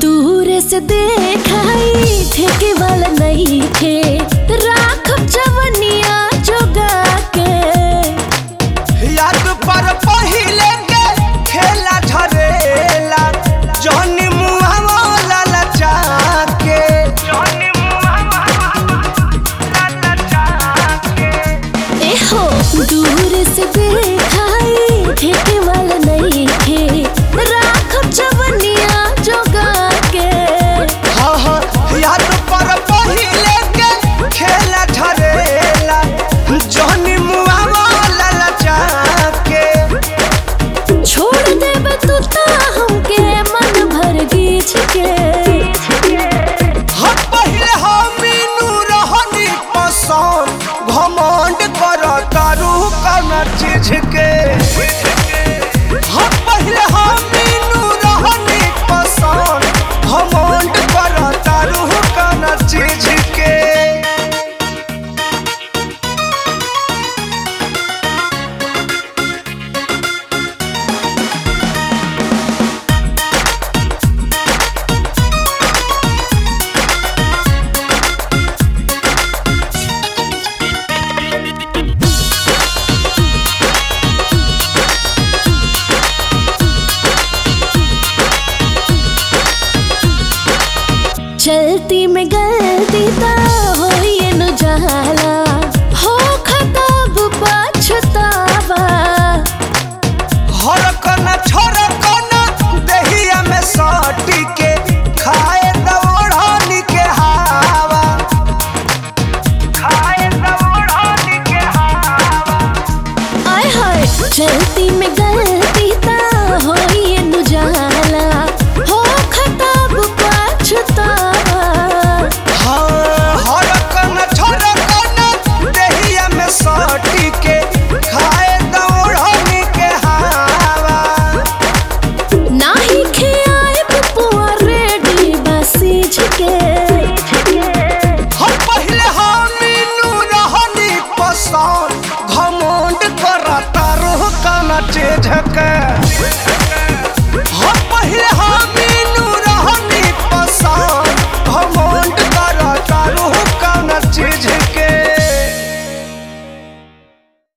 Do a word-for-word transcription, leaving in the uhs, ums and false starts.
दूर से देखाई ठेके वाला नहीं थे राखब जवनिया जोगा के याद पर पहिले के खेला झरेला जहनी मुहावा ललचा के जहनी मुहावा ललचा के ए हो दूर से देखाई ठेके वाला नहीं थे राखब जवनिया जोगा के हाँ हाँ याद पर पहिले के खेला झरेला जहनी मुहावा ललचा के छोड़ देब तू ता हमके मन भर गीच के हम पहिले हमीनू रहनी पसंद घमंड कर तारू कौन चीज के हम पहिले हमीनू रहनी पसंद घमंड कर तारू कौन चीज के चलती में गलती ता होइए न जाला हो खताब पछतावा हर कना छोर कना दहिया में साटी के खाए दौड़ानी के हवा खाए दौड़ानी के हवा आय हाय चलती में गलती ता होइए न जाला हो खताब पछतावा हाँ हर कना छोर कना दहिया में साटी के खाए दौड़ानी के हवा नाही खियाए पुआ रेडी बसीज के